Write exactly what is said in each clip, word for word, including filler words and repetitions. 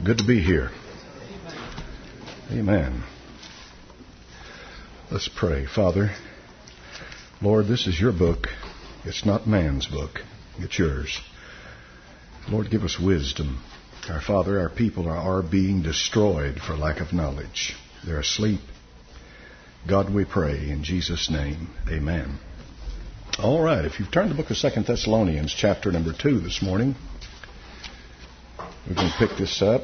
Good to be here. Amen. Let's pray. Father, Lord, this is your book. It's not man's book. It's yours. Lord, give us wisdom. Our Father, our people are, are being destroyed for lack of knowledge. They're asleep. God, we pray in Jesus' name. Amen. All right. If you've turned the book of Second Thessalonians, chapter number two this morning, we're going to pick this up.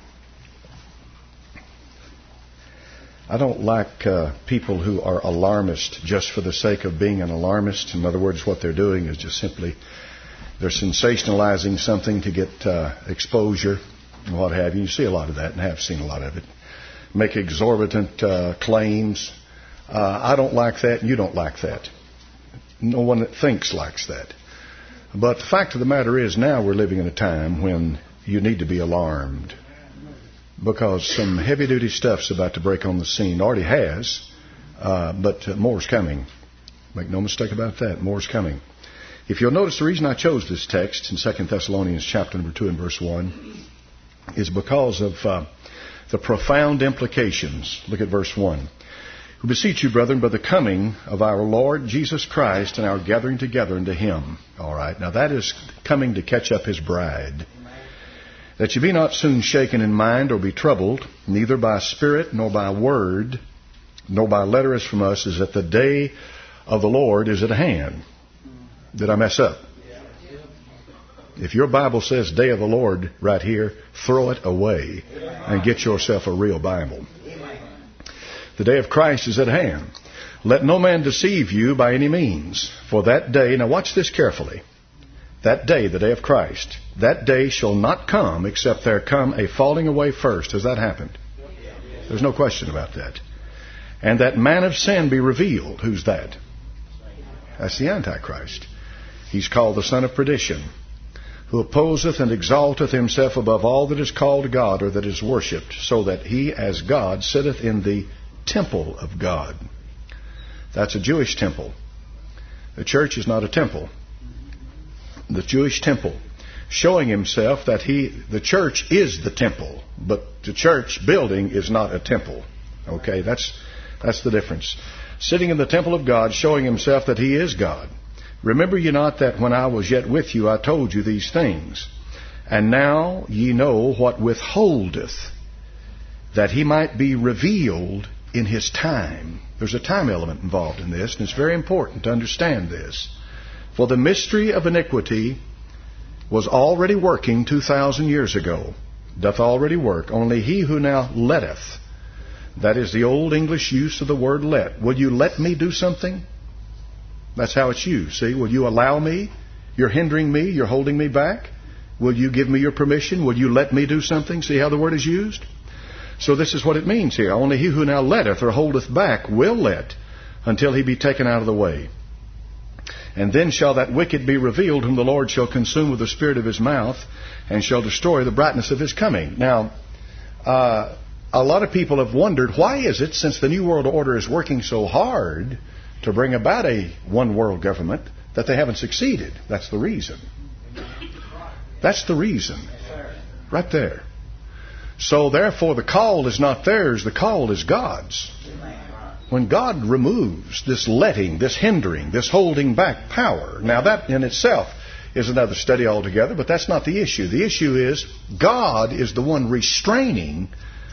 I don't like uh, people who are alarmist just for the sake of being an alarmist. In other words, what they're doing is just simply they're sensationalizing something to get uh, exposure and what have you. You see a lot of that and have seen a lot of it. Make exorbitant uh, claims. Uh, I don't like that and you don't like that. No one that thinks likes that. But the fact of the matter is now we're living in a time when you need to be alarmed, because some heavy-duty stuff's about to break on the scene. It already has, uh, but uh, more's coming. Make no mistake about that. More's coming. If you'll notice, the reason I chose this text in Second Thessalonians chapter number two and verse one is because of uh, the profound implications. Look at verse one. We beseech you, brethren, by the coming of our Lord Jesus Christ and our gathering together unto Him. All right. Now that is coming to catch up His bride. That you be not soon shaken in mind or be troubled, neither by spirit nor by word, nor by letter as from us, is that the day of the Lord is at hand. Did I mess up? If your Bible says day of the Lord right here, throw it away and get yourself a real Bible. The day of Christ is at hand. Let no man deceive you by any means. For that day, now watch this carefully. That day, the day of Christ, that day shall not come except there come a falling away first. Has that happened? There's no question about that. And that man of sin be revealed. Who's that? That's the Antichrist. He's called the son of perdition, who opposeth and exalteth himself above all that is called God or that is worshipped, so that he as God sitteth in the temple of God. That's a Jewish temple. The church is not a temple. The Jewish temple, showing himself that he, the church is the temple, but the church building is not a temple. Okay, that's that's the difference. Sitting in the temple of God, showing himself that he is God. Remember ye not that when I was yet with you, I told you these things. And now ye know what withholdeth, that he might be revealed in his time. There's a time element involved in this, and it's very important to understand this. For the mystery of iniquity was already working two thousand years ago, doth already work. Only he who now letteth, that is the old English use of the word let. Will you let me do something? That's how it's used. See, will you allow me? You're hindering me. You're holding me back. Will you give me your permission? Will you let me do something? See how the word is used? So this is what it means here. Only he who now letteth or holdeth back will let until he be taken out of the way. And then shall that wicked be revealed, whom the Lord shall consume with the spirit of his mouth, and shall destroy the brightness of his coming. Now, uh, a lot of people have wondered, why is it, since the New World Order is working so hard to bring about a one world government, that they haven't succeeded? That's the reason. That's the reason. Right there. So therefore the call is not theirs, the call is God's. When God removes this letting, this hindering, this holding back power, now that in itself is another study altogether, but that's not the issue. The issue is God is the one restraining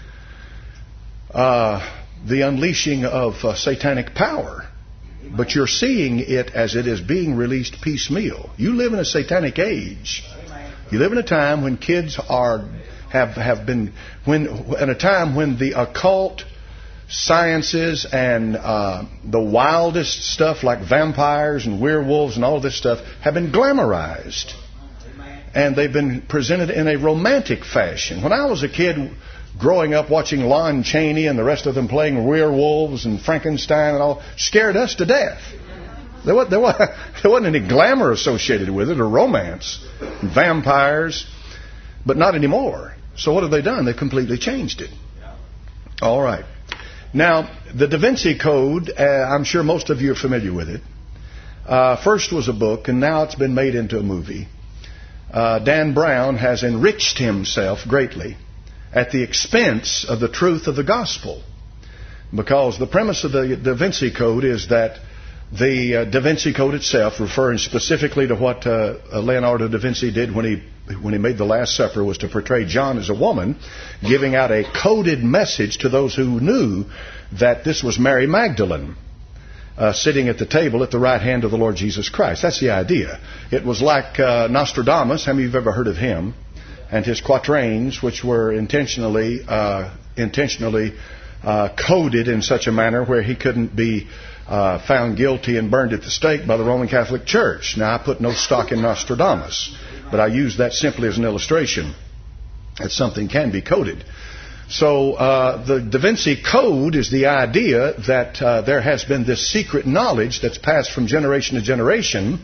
uh, the unleashing of uh, satanic power. But you're seeing it as it is being released piecemeal. You live in a satanic age. You live in a time when kids are have have been when in a time when the occult sciences and uh, the wildest stuff like vampires and werewolves and all this stuff have been glamorized. And they've been presented in a romantic fashion. When I was a kid growing up watching Lon Chaney and the rest of them playing werewolves and Frankenstein and all, scared us to death. There wasn't, there wasn't, there wasn't any glamour associated with it or romance. Vampires. But not anymore. So what have they done? They've completely changed it. All right. Now, the Da Vinci Code, uh, I'm sure most of you are familiar with it. Uh, first was a book, and now it's been made into a movie. Uh, Dan Brown has enriched himself greatly at the expense of the truth of the gospel. Because the premise of the Da Vinci Code is that the uh, Da Vinci Code itself, referring specifically to what uh, Leonardo da Vinci did when he when he made the Last Supper, was to portray John as a woman, giving out a coded message to those who knew that this was Mary Magdalene uh, sitting at the table at the right hand of the Lord Jesus Christ. That's the idea. It was like uh, Nostradamus. How many of you have ever heard of him? And his quatrains, which were intentionally uh, intentionally uh, coded in such a manner where he couldn't be uh, found guilty and burned at the stake by the Roman Catholic Church. Now, I put no stock in Nostradamus, but I use that simply as an illustration that something can be coded. So uh, the Da Vinci Code is the idea that uh, there has been this secret knowledge that's passed from generation to generation,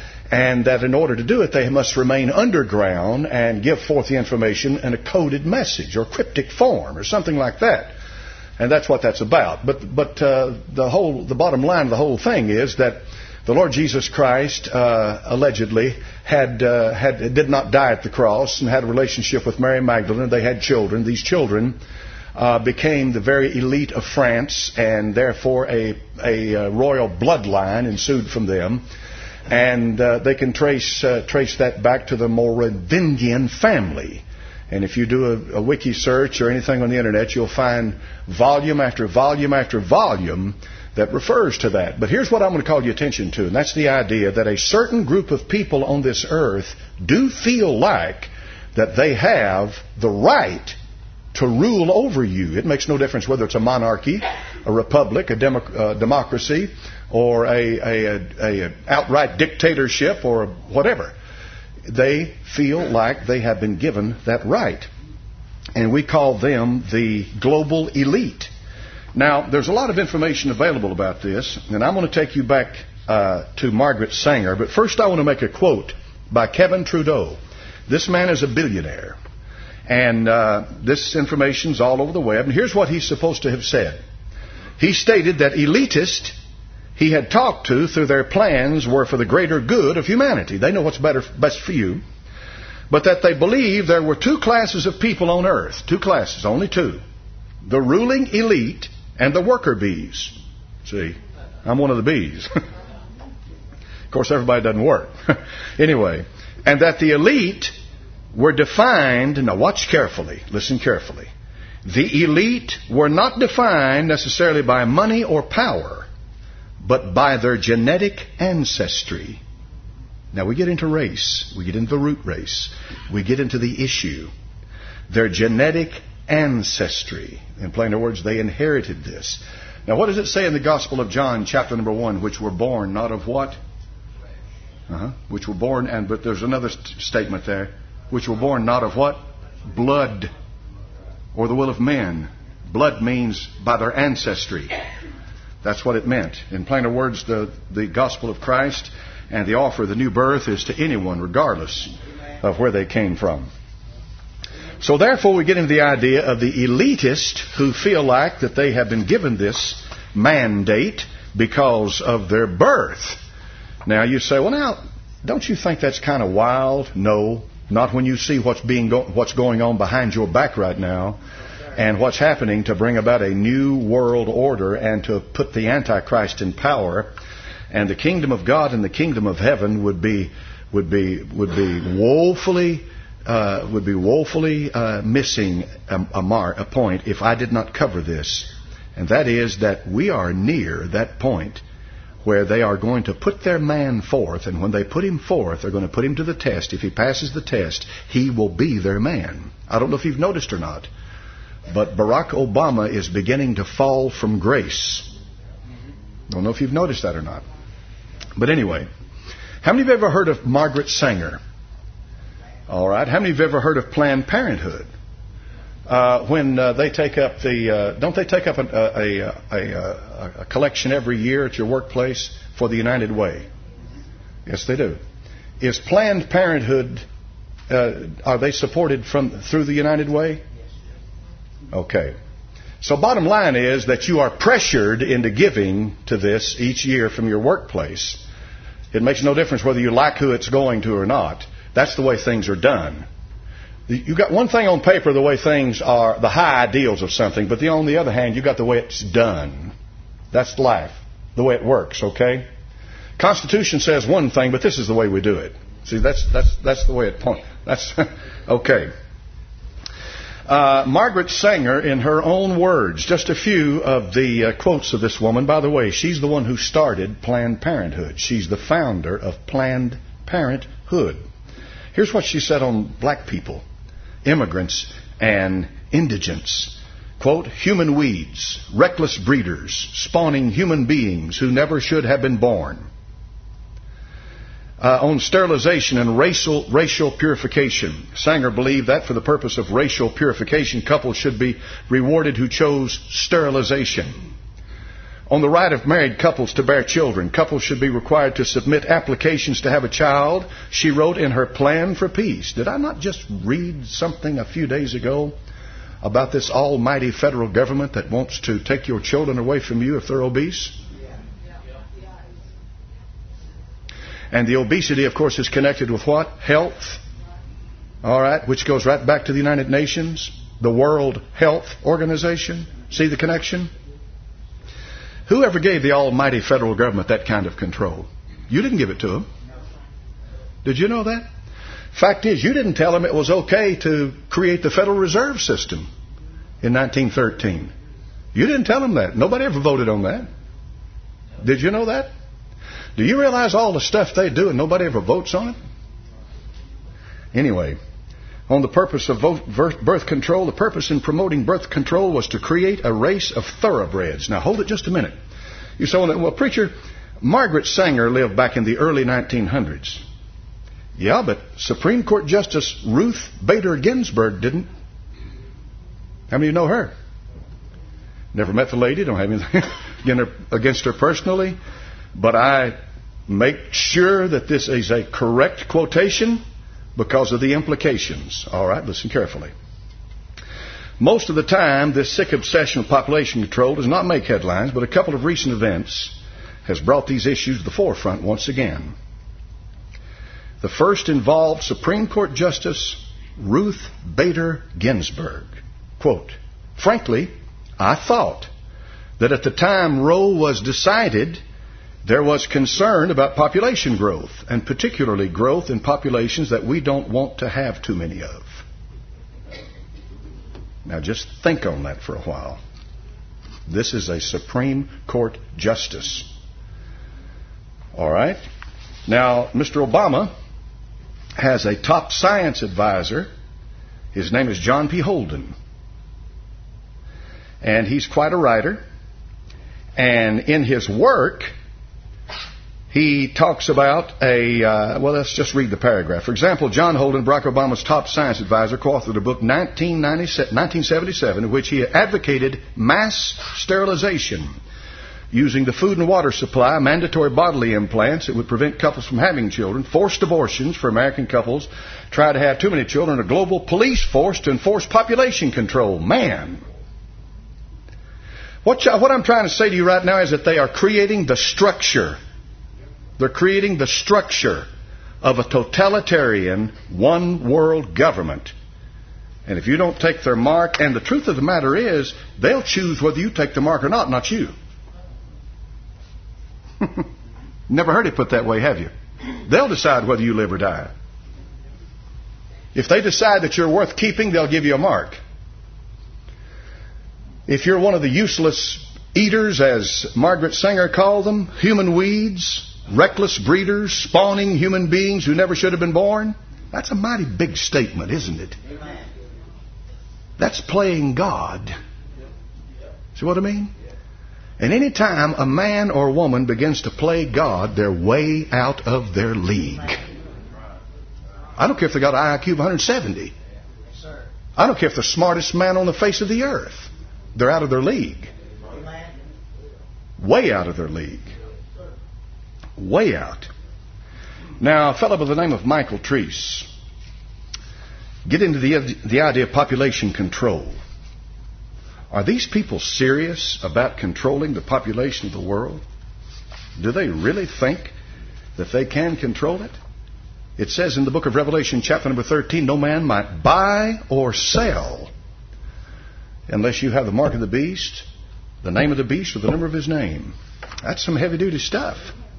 and that in order to do it, they must remain underground and give forth the information in a coded message or cryptic form or something like that. And that's what that's about. But but uh, the whole the bottom line of the whole thing is that the Lord Jesus Christ uh, allegedly had uh, had did not die at the cross and had a relationship with Mary Magdalene. They had children. These children uh, became the very elite of France, and therefore a a, a royal bloodline ensued from them. And uh, they can trace uh, trace that back to the Merovingian family. And if you do a, a wiki search or anything on the internet, you'll find volume after volume after volume that refers to that. But here's what I'm going to call your attention to, and that's the idea that a certain group of people on this earth do feel like that they have the right to rule over you. It makes no difference whether it's a monarchy, a republic, a demo, uh, democracy, or a, a, a, a outright dictatorship, or whatever. They feel like they have been given that right. And we call them the global elite. Now, there's a lot of information available about this, and I'm going to take you back uh, to Margaret Sanger. But first I want to make a quote by Kevin Trudeau. This man is a billionaire. And uh, this information's all over the web. And here's what he's supposed to have said. He stated that elitists he had talked to through their plans were for the greater good of humanity. They know what's better, best for you. But that they believed there were two classes of people on earth. Two classes, only two. The ruling elite and the worker bees. See, I'm one of the bees. Of course, everybody doesn't work. Anyway, and that the elite were defined, now watch carefully, listen carefully. The elite were not defined necessarily by money or power, but by their genetic ancestry. Now we get into race, we get into the root race, we get into the issue. Their genetic ancestry. In plainer words, they inherited this. Now what does it say in the Gospel of John, chapter number one, which were born not of what? Uh-huh. Which were born, and but there's another st- statement there, which were born not of what? Blood, or the will of men. Blood means by their ancestry. That's what it meant. In plainer words, the, the gospel of Christ and the offer of the new birth is to anyone, regardless of where they came from. So therefore we get into the idea of the elitist who feel like that they have been given this mandate because of their birth. Now you say, well now, don't you think that's kind of wild? No, not when you see what's being go- what's going on behind your back right now. And what's happening to bring about a new world order and to put the Antichrist in power, and the kingdom of God and the kingdom of heaven would be would be would be woefully uh, would be woefully uh, missing a, a, mar, a point if I did not cover this, and that is that we are near that point where they are going to put their man forth, and when they put him forth, they're going to put him to the test. If he passes the test, he will be their man. I don't know if you've noticed or not, but Barack Obama is beginning to fall from grace. Don't know if you've noticed that or not. But anyway, how many of you have ever heard of Margaret Sanger? All right. How many of you have ever heard of Planned Parenthood? Uh, when uh, they take up the, uh, don't they take up a, a, a, a, a collection every year at your workplace for the United Way? Yes, they do. Is Planned Parenthood, uh, are they supported from through the United Way? Okay. So bottom line is that you are pressured into giving to this each year from your workplace. It makes no difference whether you like who it's going to or not. That's the way things are done. You got one thing on paper, the way things are, the high ideals of something, but the, on the other hand, you got the way it's done. That's life, the way it works, okay? Constitution says one thing, but this is the way we do it. See, that's that's that's the way it points. That's okay. Uh, Margaret Sanger, in her own words, just a few of the uh, quotes of this woman. By the way, she's the one who started Planned Parenthood. She's the founder of Planned Parenthood. Here's what she said on black people, immigrants, and indigents. Quote, human weeds, reckless breeders, spawning human beings who never should have been born. Uh, on sterilization and racial racial purification, Sanger believed that for the purpose of racial purification, couples should be rewarded who chose sterilization. On the right of married couples to bear children, couples should be required to submit applications to have a child, she wrote in her Plan for Peace. Did I not just read something a few days ago about this almighty federal government that wants to take your children away from you if they're obese? And the obesity, of course, is connected with what? Health. All right, which goes right back to the United Nations, the World Health Organization. See the connection? Who ever gave the almighty federal government that kind of control? You didn't give it to them. Did you know that? Fact is, you didn't tell them it was okay to create the Federal Reserve System in nineteen thirteen. You didn't tell them that. Nobody ever voted on that. Did you know that? Do you realize all the stuff they do and nobody ever votes on it? Anyway, on the purpose of birth control, the purpose in promoting birth control was to create a race of thoroughbreds. Now, hold it just a minute. You say, well, preacher, Margaret Sanger lived back in the early nineteen hundreds. Yeah, but Supreme Court Justice Ruth Bader Ginsburg didn't. How many of you know her? Never met the lady, don't have anything against her personally. But I make sure that this is a correct quotation because of the implications. All right, listen carefully. Most of the time, this sick obsession with population control does not make headlines, but a couple of recent events has brought these issues to the forefront once again. The first involved Supreme Court Justice Ruth Bader Ginsburg. Quote, frankly, I thought that at the time Roe was decided, there was concern about population growth, and particularly growth in populations that we don't want to have too many of. Now just think on that for a while. This is a Supreme Court justice. All right? Now, Mister Obama has a top science advisor. His name is John P. Holden. And he's quite a writer. And in his work, he talks about a, uh, well, let's just read the paragraph. For example, John Holden, Barack Obama's top science advisor, co-authored a book nineteen seventy-seven in which he advocated mass sterilization. Using the food and water supply, mandatory bodily implants that would prevent couples from having children, forced abortions for American couples, try to have too many children, a global police force to enforce population control. Man! What, what I'm trying to say to you right now is that they are creating the structure. They're creating the structure of a totalitarian, one-world government. And if you don't take their mark, and the truth of the matter is, they'll choose whether you take the mark or not, not you. Never heard it put that way, have you? They'll decide whether you live or die. If they decide that you're worth keeping, they'll give you a mark. If you're one of the useless eaters, as Margaret Sanger called them, human weeds, reckless breeders, spawning human beings who never should have been born, that's a mighty big statement, isn't it? That's playing God. See what I mean? And any time a man or woman begins to play God, they're way out of their league. I don't care if they got an I Q of one hundred seventy. I don't care if they're the smartest man on the face of the earth. They're out of their league. Way out of their league. Way out. Now, a fellow by the name of Michael Treese, get into the, the idea of population control. Are these people serious about controlling the population of the world? Do they really think that they can control it? It says in the book of Revelation, chapter number thirteen, no man might buy or sell unless you have the mark of the beast, the name of the beast, or the number of his name. That's some heavy-duty stuff.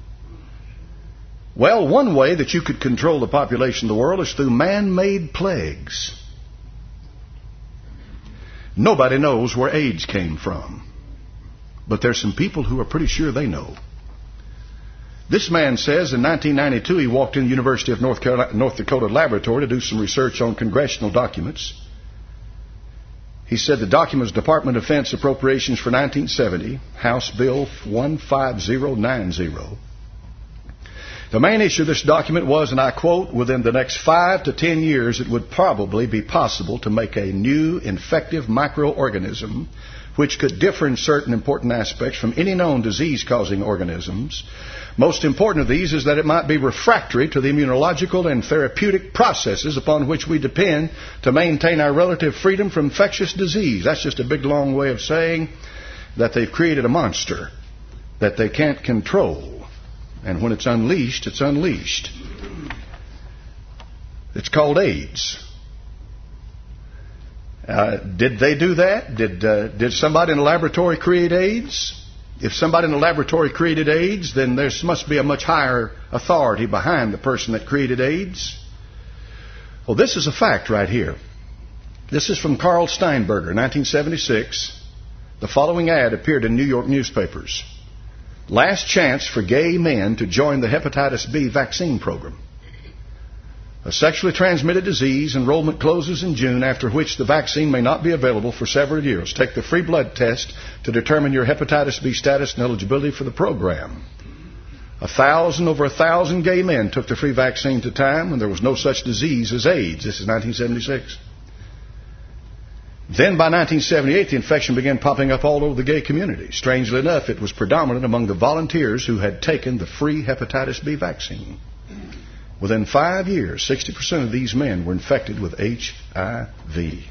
Well, one way that you could control the population of the world is through man-made plagues. Nobody knows where AIDS came from, but there's some people who are pretty sure they know. This man says in nineteen ninety-two he walked in the University of North Carolina, North Dakota laboratory to do some research on congressional documents. He said the document was Department of Defense Appropriations for nineteen seventy, House Bill one five zero nine zero. The main issue of this document was, and I quote, within the next five to ten years it would probably be possible to make a new infective microorganism which could differ in certain important aspects from any known disease-causing organisms. Most important of these is that it might be refractory to the immunological and therapeutic processes upon which we depend to maintain our relative freedom from infectious disease. That's just a big, long way of saying that they've created a monster that they can't control. And when it's unleashed, it's unleashed. It's called AIDS. Uh, did they do that? Did uh, did somebody in a laboratory create AIDS? If somebody in a laboratory created AIDS, then there must be a much higher authority behind the person that created AIDS. Well, this is a fact right here. This is from Carl Steinberger, nineteen seventy-six. The following ad appeared in New York newspapers. Last chance for gay men to join the hepatitis B vaccine program. A sexually transmitted disease. Enrollment closes in June, after which the vaccine may not be available for several years. Take the free blood test to determine your hepatitis B status and eligibility for the program. A thousand, over a thousand gay men took the free vaccine at a time when there was no such disease as AIDS. This is nineteen seventy-six. Then by nineteen seventy-eight, the infection began popping up all over the gay community. Strangely enough, it was predominant among the volunteers who had taken the free hepatitis B vaccine. Within five years, sixty percent of these men were infected with H I V.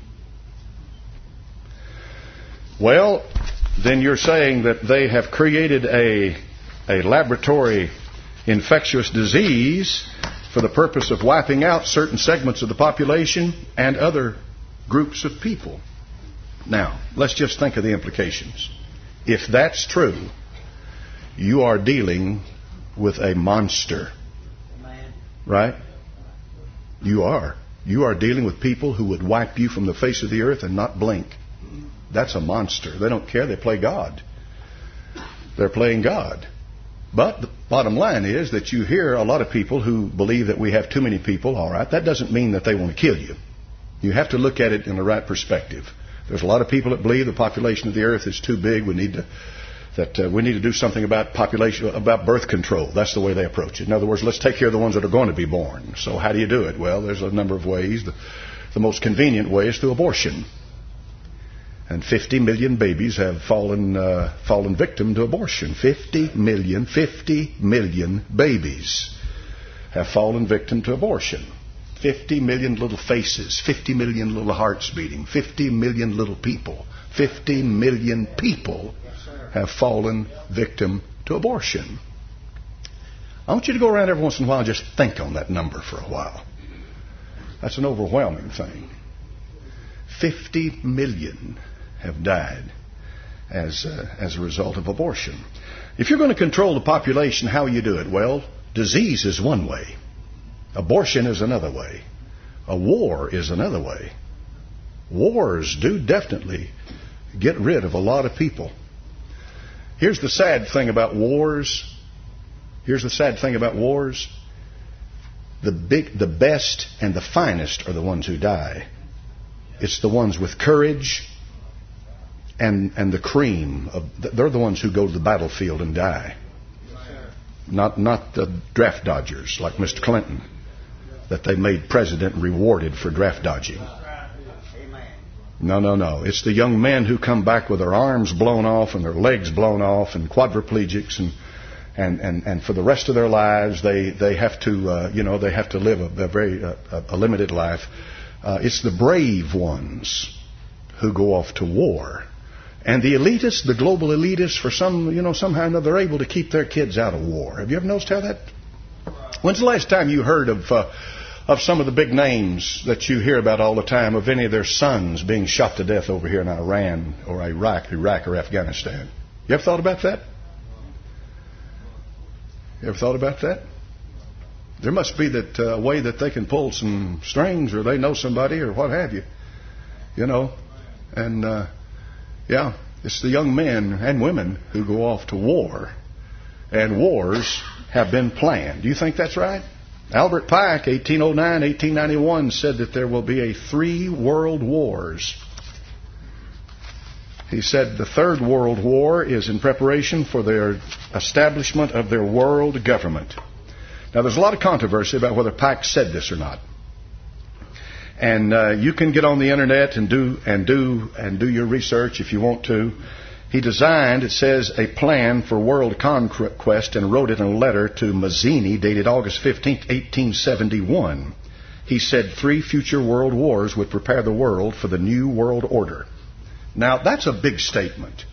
Well, then you're saying that they have created a, a laboratory infectious disease for the purpose of wiping out certain segments of the population and other groups of people. Now, let's just think of the implications. If that's true, you are dealing with a monster. Right? You are. You are dealing with people who would wipe you from the face of the earth and not blink. That's a monster. They don't care. They play God. They're playing God. But the bottom line is that you hear a lot of people who believe that we have too many people. All right. That doesn't mean that they want to kill you. You have to look at it in the right perspective. There's a lot of people that believe the population of the earth is too big. We need to that uh, we need to do something about population, about birth control. That's the way they approach it. In other words, let's take care of the ones that are going to be born. So how do you do it? Well, there's a number of ways. The, the most convenient way is through abortion. And fifty million babies have fallen uh, fallen victim to abortion. fifty million, fifty million babies have fallen victim to abortion. fifty million little faces, fifty million little hearts beating, fifty million little people, fifty million people have fallen victim to abortion. I want you to go around every once in a while and just think on that number for a while. That's an overwhelming thing. fifty million have died as uh, as a result of abortion. If you're going to control the population, how will you do it? Well, disease is one way. Abortion is another way. A war is another way. Wars do definitely get rid of a lot of people. Here's the sad thing about wars. Here's the sad thing about wars. The big, the best and the finest are the ones who die. It's the ones with courage and and the cream of. They're the ones who go to the battlefield and die. Not not the draft dodgers like Mister Clinton, that they made president and rewarded for draft dodging. No, no, no. It's the young men who come back with their arms blown off and their legs blown off and quadriplegics, and and and, and for the rest of their lives they they have to uh, you know they have to live a, a very uh, a limited life. Uh, it's the brave ones who go off to war, and the elitists, the global elitists, for some you know somehow or another, they're able to keep their kids out of war. Have you ever noticed how that When's the last time you heard of uh, of some of the big names that you hear about all the time, of any of their sons being shot to death over here in Iran or Iraq, Iraq or Afghanistan? You ever thought about that? You ever thought about that? There must be that uh, way that they can pull some strings, or they know somebody, or what have you. You know, and uh, yeah, it's the young men and women who go off to war, and wars have been planned. Do you think that's right? Albert Pike, eighteen oh nine, eighteen ninety-one, said that there will be a three world wars. He said the third world war is in preparation for their establishment of their world government. Now, there's a lot of controversy about whether Pike said this or not. And uh, you can get on the internet and do and do and do your research if you want to. He designed, it says, a plan for world conquest and wrote it in a letter to Mazzini dated August fifteenth, eighteen seventy-one. He said three future world wars would prepare the world for the new world order. Now, that's a big statement.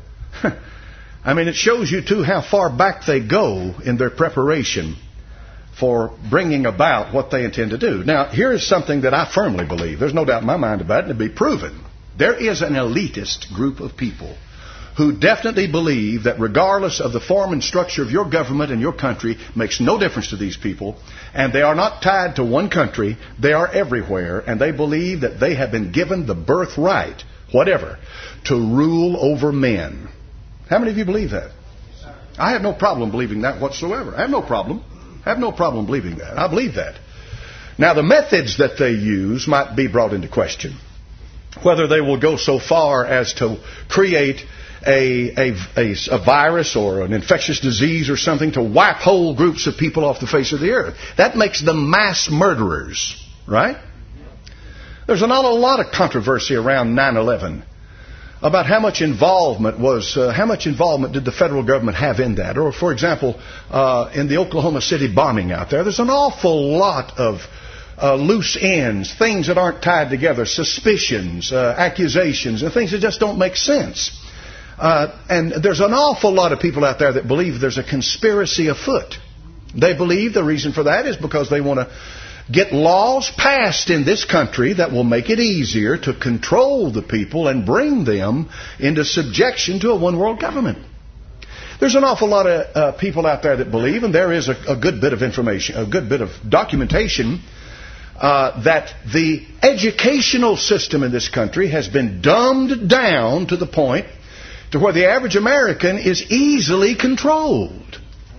I mean, it shows you, too, how far back they go in their preparation for bringing about what they intend to do. Now, here's something that I firmly believe. There's no doubt in my mind about it, and it'll be proven. There is an elitist group of people who definitely believe that regardless of the form and structure of your government and your country, makes no difference to these people, and they are not tied to one country, they are everywhere, and they believe that they have been given the birthright, whatever, to rule over men. How many of you believe that? I have no problem believing that whatsoever. I have no problem. I have no problem believing that. I believe that. Now, the methods that they use might be brought into question. Whether they will go so far as to create a, a, a, a virus or an infectious disease or something to wipe whole groups of people off the face of the earth. That makes them mass murderers, right? There's not a lot of controversy around nine eleven about how much involvement was, uh, how much involvement did the federal government have in that? Or, for example, uh, in the Oklahoma City bombing out there, there's an awful lot of uh, loose ends, things that aren't tied together, suspicions, uh, accusations, and things that just don't make sense. Uh, and there's an awful lot of people out there that believe there's a conspiracy afoot. They believe the reason for that is because they want to get laws passed in this country that will make it easier to control the people and bring them into subjection to a one-world government. There's an awful lot of uh, people out there that believe, and there is a, a good bit of information, a good bit of documentation, uh, that the educational system in this country has been dumbed down to the point to where the average American is easily controlled.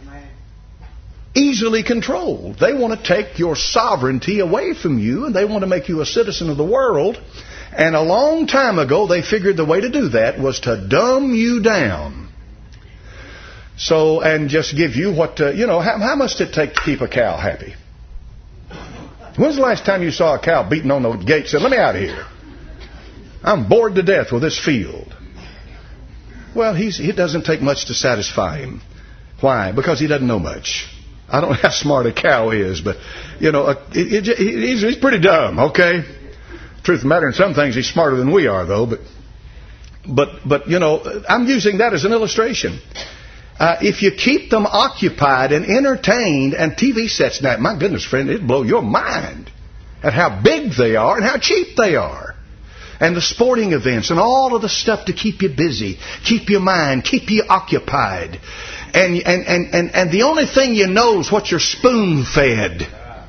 Easily controlled. They want to take your sovereignty away from you, and they want to make you a citizen of the world. And a long time ago, they figured the way to do that was to dumb you down. So, and just give you what, uh, you know, how, how much does it take to keep a cow happy? When's the last time you saw a cow beating on the gate and said, "Let me out of here. I'm bored to death with this field"? Well, he's, it doesn't take much to satisfy him. Why? Because he doesn't know much. I don't know how smart a cow is, but, you know, uh, it, it, he's, he's pretty dumb, okay? Truth of the matter, in some things he's smarter than we are, though. But, but, but you know, I'm using that as an illustration. Uh, if you keep them occupied and entertained, and T V sets now, my goodness, friend, it'd blow your mind at how big they are and how cheap they are. And the sporting events and all of the stuff to keep you busy, keep your mind, keep you occupied. And, and, and, and, and the only thing you know is what you're spoon-fed.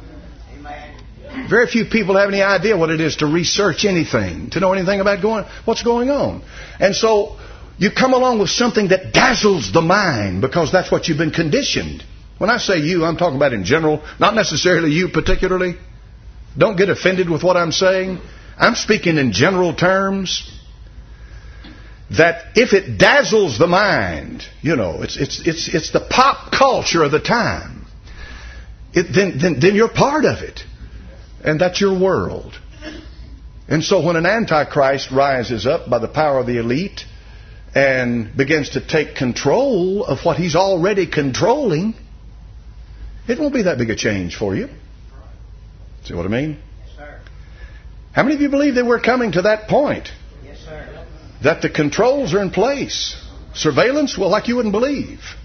Very few people have any idea what it is to research anything, to know anything about going, what's going on. And so you come along with something that dazzles the mind because that's what you've been conditioned. When I say you, I'm talking about in general, not necessarily you particularly. Don't get offended with what I'm saying. I'm speaking in general terms. That if it dazzles the mind, you know, it's it's it's it's the pop culture of the time. It, then then then you're part of it, and that's your world. And so when an antichrist rises up by the power of the elite and begins to take control of what he's already controlling, it won't be that big a change for you. See what I mean? Yes, sir. How many of you believe that we're coming to that point? Yes, sir. That the controls are in place. Surveillance, well, like you wouldn't believe.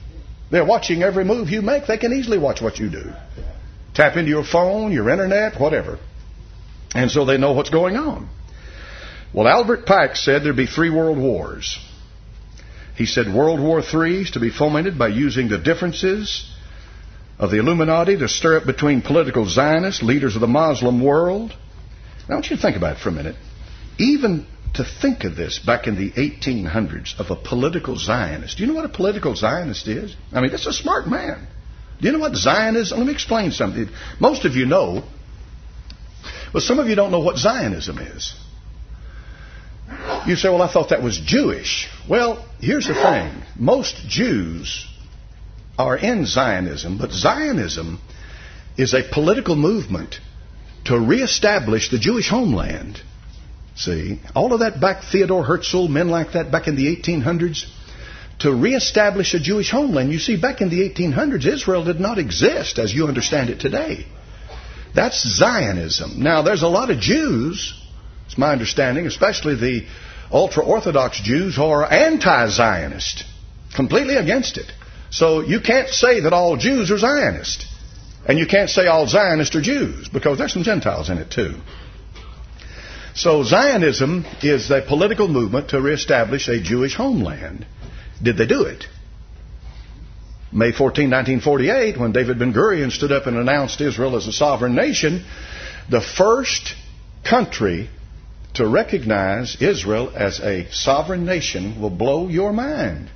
They're watching every move you make. They can easily watch what you do. Tap into your phone, your internet, whatever. And so they know what's going on. Well, Albert Pike said there'd be three world wars. He said World War Three is to be fomented by using the differences of the Illuminati to stir up between political Zionists, leaders of the Muslim world. Now, I want you to think about it for a minute. Even to think of this back in the eighteen hundreds of a political Zionist. Do you know what a political Zionist is? I mean, that's a smart man. Do you know what Zionism? Let me explain something. Most of you know, but some of you don't know what Zionism is. You say, well, I thought that was Jewish. Well, here's the thing. Most Jews are in Zionism, but Zionism is a political movement to reestablish the Jewish homeland. See, all of that back, Theodore Herzl, men like that back in the eighteen hundreds, to reestablish a Jewish homeland. You see, back in the eighteen hundreds, Israel did not exist as you understand it today. That's Zionism. Now, there's a lot of Jews, it's my understanding, especially the ultra-Orthodox Jews who are anti-Zionist, completely against it. So you can't say that all Jews are Zionist. And you can't say all Zionists are Jews, because there's some Gentiles in it too. So Zionism is a political movement to reestablish a Jewish homeland. Did they do it? May fourteenth, nineteen forty-eight, when David Ben-Gurion stood up and announced Israel as a sovereign nation, the first country to recognize Israel as a sovereign nation will blow your mind.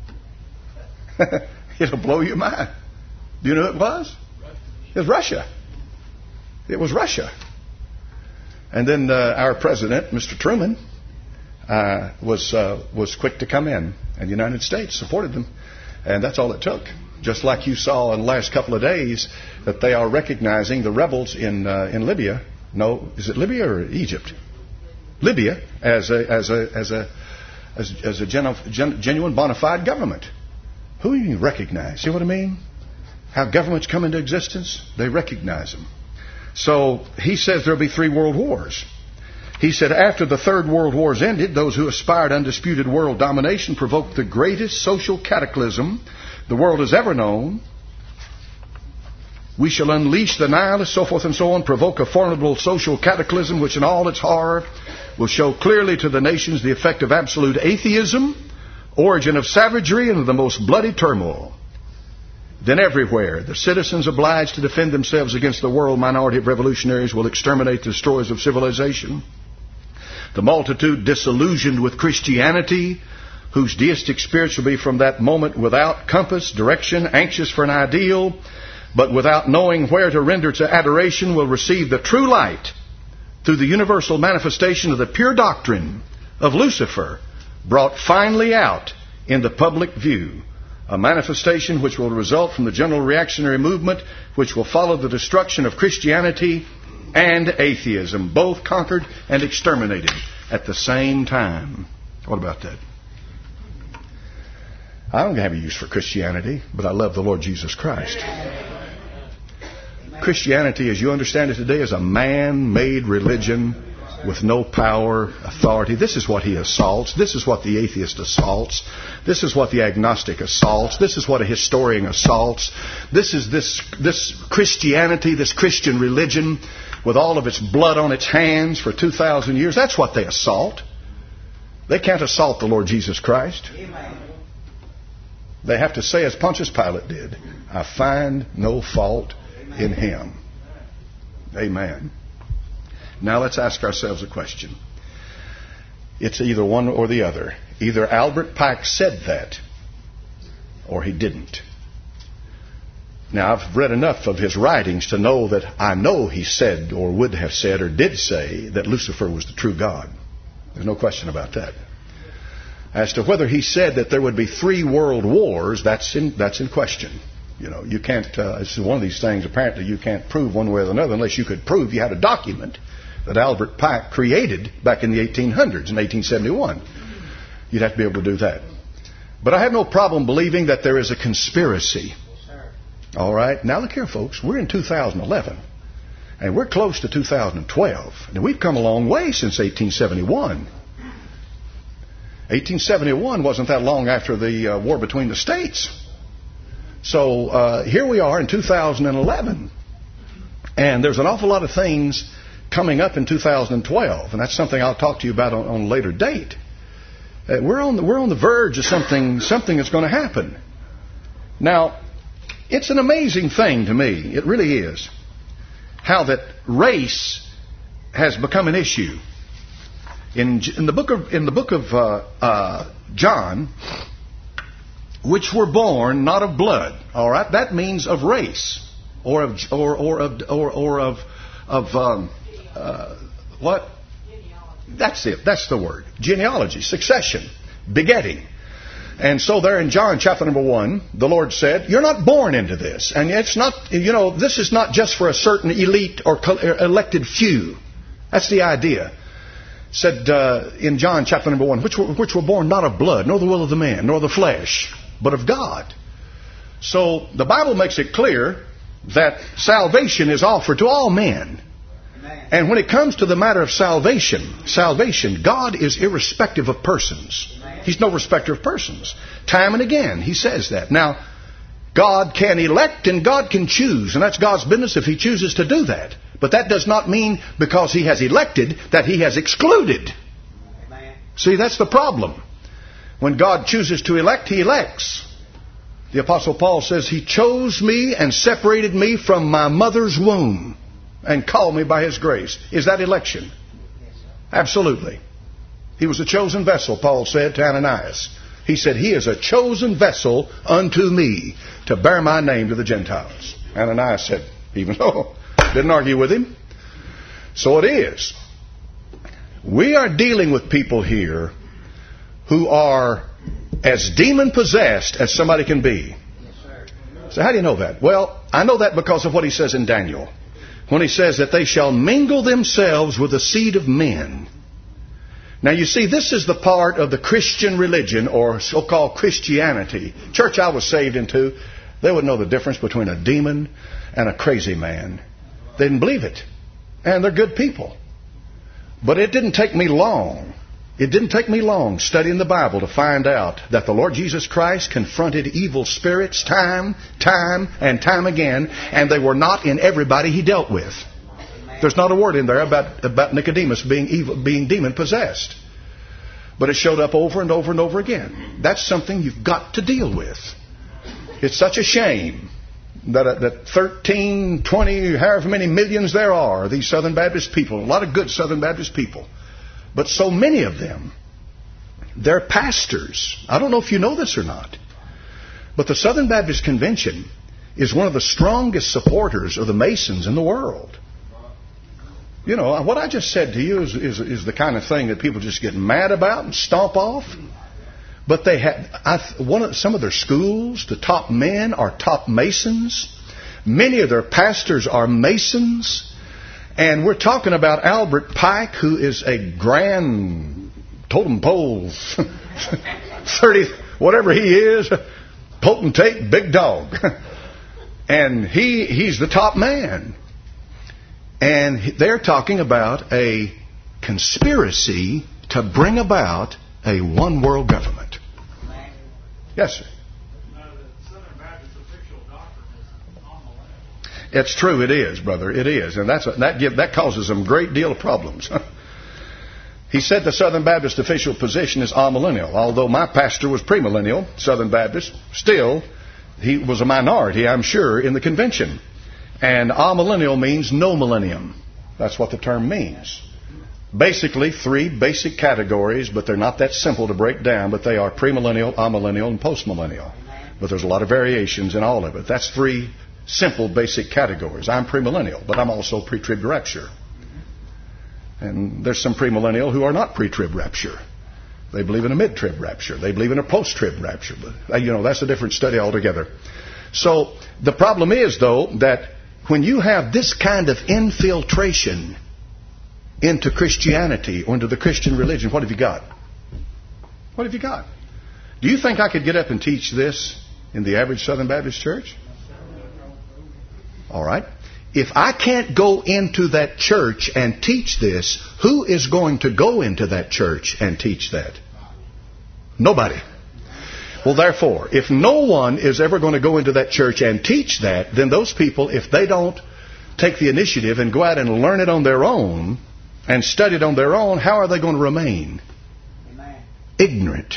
It'll blow your mind. Do you know who it was? It was Russia. It was Russia. And then uh, our president, Mister Truman, uh, was uh, was quick to come in, and the United States supported them, and that's all it took. Just like you saw in the last couple of days that they are recognizing the rebels in uh, in Libya. No, is it Libya or Egypt? Libya as a as a as a as, as a genu, gen, genuine bona fide government. Who do you recognize? See what I mean? How governments come into existence? They recognize them. So he says there'll be three world wars. He said after the third world war's ended, those who aspired undisputed world domination provoked the greatest social cataclysm the world has ever known. We shall unleash the nihilists, so forth and so on, provoke a formidable social cataclysm which in all its horror will show clearly to the nations the effect of absolute atheism, origin of savagery, and of the most bloody turmoil. Then everywhere, the citizens obliged to defend themselves against the world minority of revolutionaries will exterminate the destroyers of civilization. The multitude disillusioned with Christianity, whose deistic spirits will be from that moment without compass, direction, anxious for an ideal, but without knowing where to render its adoration, will receive the true light through the universal manifestation of the pure doctrine of Lucifer, brought finally out in the public view. A manifestation which will result from the general reactionary movement, which will follow the destruction of Christianity and atheism, both conquered and exterminated at the same time. What about that? I don't have a use for Christianity, but I love the Lord Jesus Christ. Christianity, as you understand it today, is a man-made religion with no power, authority. This is what he assaults. This is what the atheist assaults. This is what the agnostic assaults. This is what a historian assaults. This is this this Christianity, this Christian religion, with all of its blood on its hands for two thousand years. That's what they assault. They can't assault the Lord Jesus Christ. They have to say, as Pontius Pilate did, I find no fault in him. Amen. Now let's ask ourselves a question. It's either one or the other. Either Albert Pike said that, or he didn't. Now I've read enough of his writings to know that I know he said, or would have said, or did say, that Lucifer was the true God. There's no question about that. As to whether he said that there would be three world wars, that's in, that's in question. You know, you can't, uh, it's one of these things apparently you can't prove one way or another unless you could prove you had a document that Albert Pike created back in the eighteen hundreds, in eighteen seventy-one. You'd have to be able to do that. But I have no problem believing that there is a conspiracy. All right? Now look here, folks. We're in two thousand eleven. And we're close to two thousand twelve. And we've come a long way since eighteen seventy-one. eighteen seventy-one wasn't that long after the uh, war between the states. So uh, here we are in two thousand eleven, and there's an awful lot of things coming up in two thousand twelve, and that's something I'll talk to you about on, on a later date. Uh, we're on the, we're on the verge of something something that's going to happen. Now, it's an amazing thing to me. It really is. How that race has become an issue. In, in the book of in the book of uh, uh, John, which were born not of blood. All right, that means of race, or of or or of or, or of of um, uh, what? That's it. That's the word. Genealogy, succession, begetting. And so there in John chapter number one, the Lord said, you're not born into this. And it's not, you know, this is not just for a certain elite or elected few. That's the idea. Said uh, in John chapter number one, which were, which were born not of blood, nor the will of the man, nor the flesh, but of God. So the Bible makes it clear that salvation is offered to all men. And when it comes to the matter of salvation, salvation, God is irrespective of persons. He's no respecter of persons. Time and again, He says that. Now, God can elect and God can choose, and that's God's business if He chooses to do that. But that does not mean because He has elected that He has excluded. See, that's the problem. When God chooses to elect, He elects. The Apostle Paul says, He chose me and separated me from my mother's womb and called me by His grace. Is that election? Absolutely. He was a chosen vessel, Paul said to Ananias. He said, He is a chosen vessel unto me to bear my name to the Gentiles. Ananias said, even so, didn't argue with him. So it is. We are dealing with people here who are as demon-possessed as somebody can be. So how do you know that? Well, I know that because of what he says in Daniel. When he says that they shall mingle themselves with the seed of men. Now you see, this is the part of the Christian religion, or so-called Christianity. Church I was saved into, they would know the difference between a demon and a crazy man. They didn't believe it. And they're good people. But it didn't take me long. It didn't take me long studying the Bible to find out that the Lord Jesus Christ confronted evil spirits time, time, and time again, and they were not in everybody He dealt with. There's not a word in there about, about Nicodemus being evil, being demon-possessed. But it showed up over and over and over again. That's something you've got to deal with. It's such a shame that, uh, that thirteen, twenty, however many millions there are, these Southern Baptist people, a lot of good Southern Baptist people, but so many of them, they're pastors. I don't know if you know this or not, but the Southern Baptist Convention is one of the strongest supporters of the Masons in the world. You know, what I just said to you is, is, is the kind of thing that people just get mad about and stomp off. But they have I, one of some of their schools, the top men are top Masons. Many of their pastors are Masons. And we're talking about Albert Pike, who is a grand totem pole, thirty, whatever he is, potentate, big dog. And he he's the top man. And they're talking about a conspiracy to bring about a one world government. Yes, sir. It's true, it is, brother, it is. And that's a, that give, that causes them a great deal of problems. He said the Southern Baptist official position is amillennial. Although my pastor was premillennial, Southern Baptist, still, he was a minority, I'm sure, in the convention. And amillennial means no millennium. That's what the term means. Basically, three basic categories, but they're not that simple to break down, but they are premillennial, amillennial, and postmillennial. But there's a lot of variations in all of it. That's three simple basic categories. I'm premillennial, but I'm also pre-trib rapture. And there's some premillennial who are not pre-trib rapture. They believe in a mid-trib rapture. They believe in a post-trib rapture. But, you know, that's a different study altogether. So the problem is, though, that when you have this kind of infiltration into Christianity or into the Christian religion, what have you got? What have you got? Do you think I could get up and teach this in the average Southern Baptist church? All right. If I can't go into that church and teach this, who is going to go into that church and teach that? Nobody. Well, therefore, if no one is ever going to go into that church and teach that, then those people, if they don't take the initiative and go out and learn it on their own and study it on their own, how are they going to remain? Amen. Ignorant.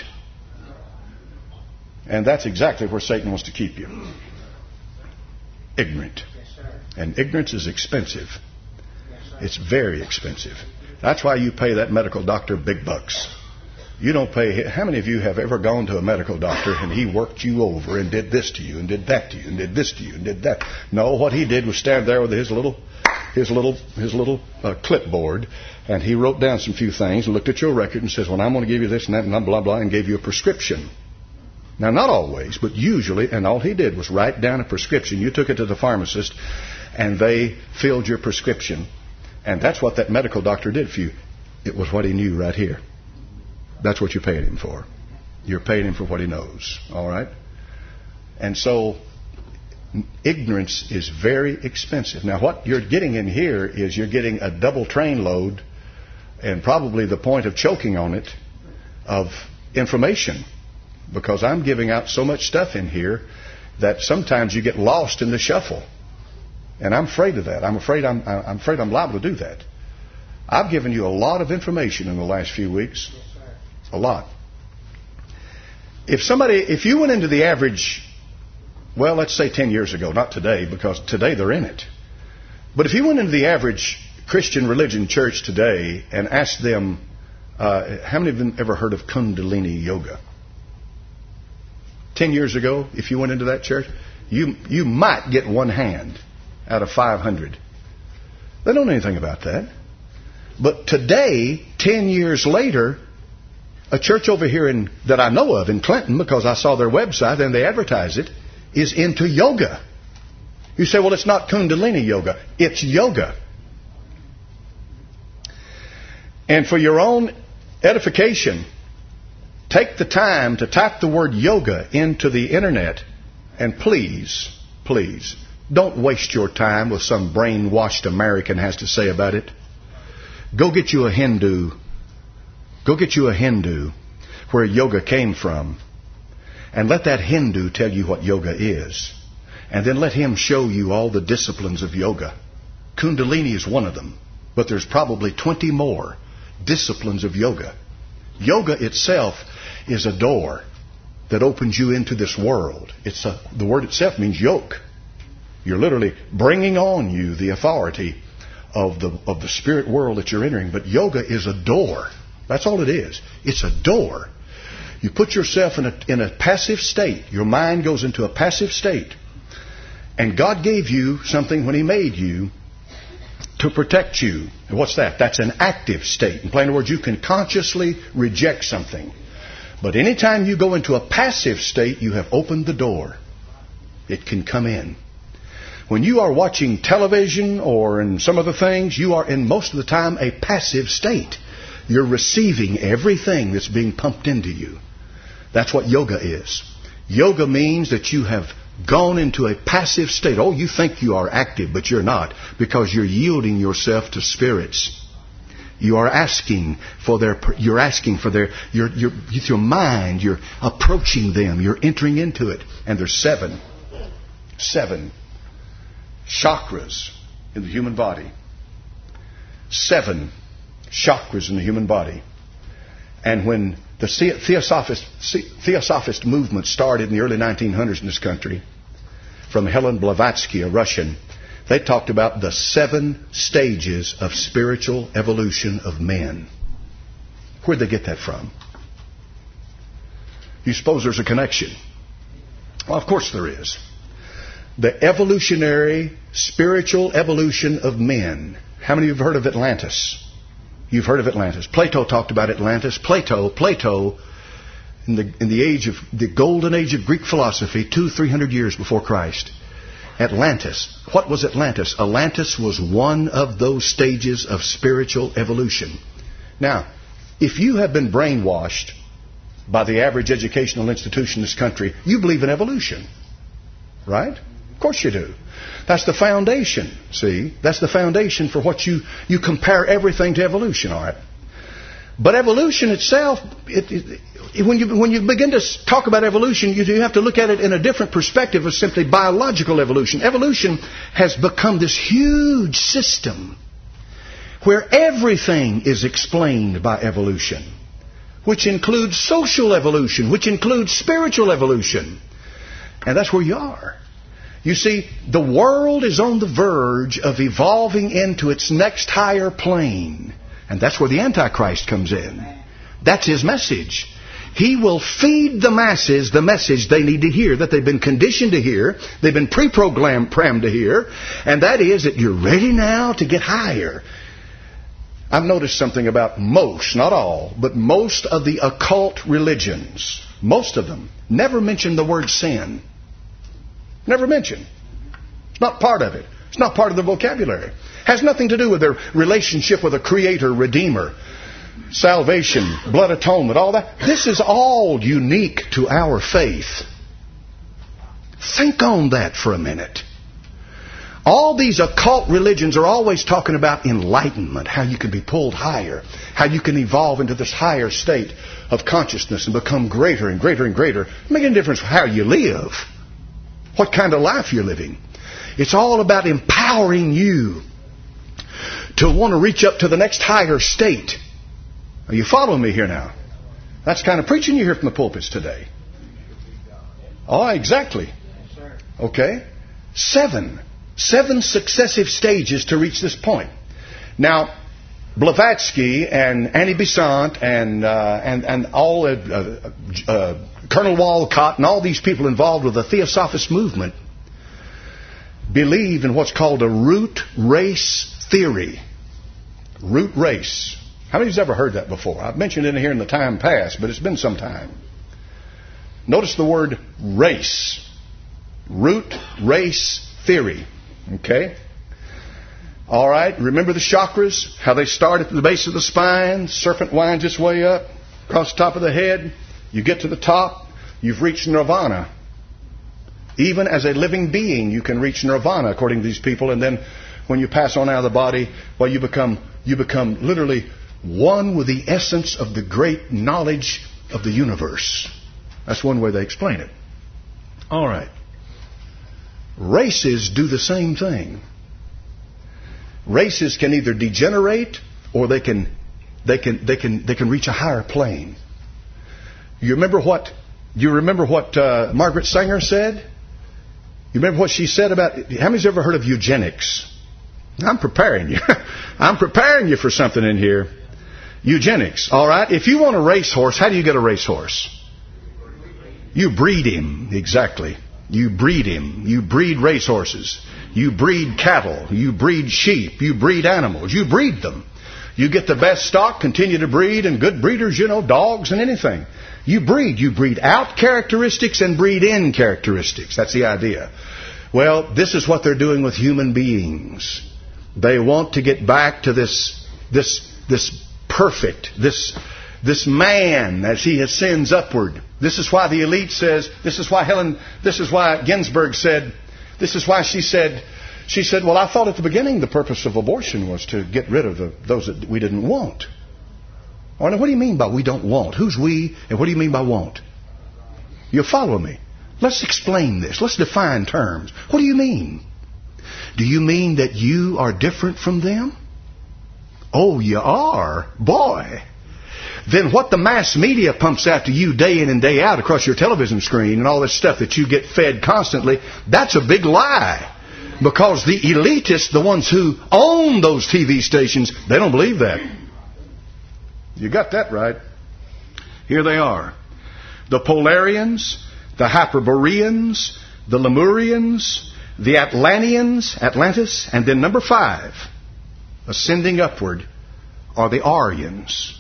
And that's exactly where Satan wants to keep you. Ignorant. And ignorance is expensive. It's very expensive. That's why you pay that medical doctor big bucks. You don't pay... How many of you have ever gone to a medical doctor and he worked you over and did this to you and did that to you and did this to you and did that? No, what he did was stand there with his little his little, his little uh, clipboard, and he wrote down some few things and looked at your record and says, well, I'm going to give you this and that and blah, blah, blah, and gave you a prescription. Now, not always, but usually, and all he did was write down a prescription. You took it to the pharmacist, and they filled your prescription. And that's what that medical doctor did for you. It was what he knew right here. That's what you're paying him for. You're paying him for what he knows. All right? And so, ignorance is very expensive. Now, what you're getting in here is you're getting a double train load, and probably the point of choking on it, of information. Because I'm giving out so much stuff in here that sometimes you get lost in the shuffle. And I'm afraid of that. I'm afraid I'm, I'm afraid I'm liable to do that. I've given you a lot of information in the last few weeks. Yes, sir. A lot. If somebody, if you went into the average, well, let's say ten years ago, not today, because today they're in it. But if you went into the average Christian religion church today and asked them, uh, how many of them ever heard of Kundalini Yoga? Ten years ago, if you went into that church, you you might get one hand out of five hundred. They don't know anything about that. But today, ten years later, a church over here in that I know of in Clinton, because I saw their website and they advertise it, is into yoga. You say, well, it's not Kundalini Yoga. It's yoga. And for your own edification, take the time to type the word yoga into the internet, and please, please, don't waste your time with some brainwashed American has to say about it. Go get you a Hindu. Go get you a Hindu where yoga came from, and let that Hindu tell you what yoga is. And then let him show you all the disciplines of yoga. Kundalini is one of them, but there's probably twenty more disciplines of yoga. Yoga itself is a door that opens you into this world. It's a, the word itself means yoke. You're literally bringing on you the authority of the of the spirit world that you're entering. But yoga is a door. That's all it is. It's a door. You put yourself in a in a passive state. Your mind goes into a passive state. And God gave you something when He made you to protect you. And what's that? That's an active state. In plain words, you can consciously reject something. But anytime you go into a passive state, you have opened the door. It can come in. When you are watching television or in some other things, you are in most of the time a passive state. You're receiving everything that's being pumped into you. That's what yoga is. Yoga means that you have gone into a passive state. Oh, you think you are active, but you're not, because you're yielding yourself to spirits. You are asking for their, you're asking for their, your, your, with your mind, you're approaching them, you're entering into it. And there's seven, seven chakras in the human body. Seven chakras in the human body. And when the Theosophist, Theosophist movement started in the early nineteen hundreds in this country, from Helen Blavatsky, a Russian, they talked about the seven stages of spiritual evolution of men. Where'd they get that from? You suppose there's a connection? Well, of course there is. The evolutionary, spiritual evolution of men. How many of you have heard of Atlantis? You've heard of Atlantis. Plato talked about Atlantis. Plato, Plato, in the in the age of the golden age of Greek philosophy, two, three hundred years before Christ. Atlantis. What was Atlantis? Atlantis was one of those stages of spiritual evolution. Now, if you have been brainwashed by the average educational institution in this country, you believe in evolution, right? Of course you do. That's the foundation, see? That's the foundation for what you... You compare everything to evolution, all right? But evolution itself, it, it, when you, when you begin to talk about evolution, you, you have to look at it in a different perspective of simply biological evolution. Evolution has become this huge system where everything is explained by evolution, which includes social evolution, which includes spiritual evolution. And that's where you are. You see, the world is on the verge of evolving into its next higher plane. And that's where the Antichrist comes in. That's his message. He will feed the masses the message they need to hear, that they've been conditioned to hear, they've been pre-programmed to hear, and that is that you're ready now to get higher. I've noticed something about most, not all, but most of the occult religions, most of them, never mention the word sin. Never mention. It's not part of it. It's not part of the vocabulary. Has nothing to do with their relationship with a creator, redeemer, salvation, blood atonement, all that. This is all unique to our faith. Think on that for a minute. All these occult religions are always talking about enlightenment, how you can be pulled higher, how you can evolve into this higher state of consciousness and become greater and greater and greater. Making a difference how you live, what kind of life you're living. It's all about empowering you to want to reach up to the next higher state. Are you following me here now? That's the kind of preaching you hear from the pulpits today. Oh, exactly. Okay. Seven. Seven successive stages to reach this point. Now, Blavatsky and Annie Besant and uh, and and all uh, uh, uh, Colonel Walcott and all these people involved with the Theosophist movement believe in what's called a root race theory. Root race. How many of you have ever heard that before? I've mentioned it here in the time past, but it's been some time. Notice the word race. Root race theory. Okay? All right. Remember the chakras? How they start at the base of the spine. Serpent winds its way up across the top of the head. You get to the top. You've reached nirvana. Even as a living being, you can reach nirvana, according to these people. And then when you pass on out of the body, well, you become you become literally one with the essence of the great knowledge of the universe. That's one way they explain it. All right. Races do the same thing. Races can either degenerate or they can they can they can they can reach a higher plane. You remember what you remember what uh, Margaret Sanger said? You remember what she said about, how many's ever heard of eugenics? I'm preparing you. I'm preparing you for something in here. Eugenics. All right. If you want a racehorse, how do you get a racehorse? You breed him. Exactly. You breed him. You breed racehorses. You breed cattle. You breed sheep. You breed animals. You breed them. You get the best stock, continue to breed, and good breeders, you know, dogs and anything. You breed. You breed out characteristics and breed in characteristics. That's the idea. Well, this is what they're doing with human beings. They want to get back to this, this, this perfect, this, this man as he ascends upward. This is why the elite says, this is why Helen, this is why Ginsburg said, this is why she said, she said, well, I thought at the beginning the purpose of abortion was to get rid of the, those that we didn't want. Oh, now what do you mean by we don't want? Who's we, and what do you mean by want? You follow me? Let's explain this. Let's define terms. What do you mean? Do you mean that you are different from them? Oh, you are? Boy. Then what the mass media pumps out to you day in and day out across your television screen and all this stuff that you get fed constantly, that's a big lie. Because the elitists, the ones who own those T V stations, they don't believe that. You got that right. Here they are. The Polarians, the Hyperboreans, the Lemurians, the Atlanteans, Atlantis, and then number five, ascending upward, are the Aryans.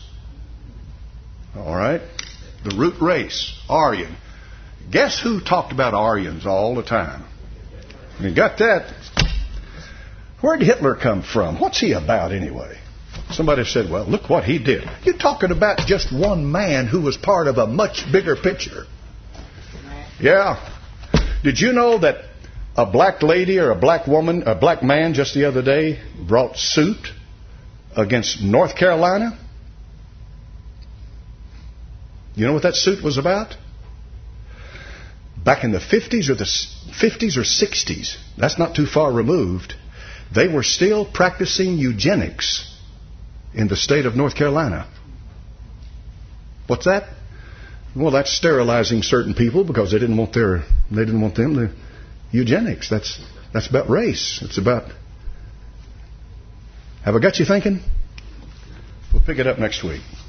All right? The root race, Aryan. Guess who talked about Aryans all the time? You got that? Where did Hitler come from? What's he about anyway? Somebody said, well, look what he did. You're talking about just one man who was part of a much bigger picture. Yeah. Did you know that a black lady or a black woman, a black man just the other day brought suit against North Carolina? You know what that suit was about? Back in the fifties or the fifties or sixties, that's not too far removed, they were still practicing eugenics in the state of North Carolina. What's that? Well, that's sterilizing certain people because they didn't want their they didn't want them to eugenics. That's that's about race. It's about. Have I got you thinking? We'll pick it up next week.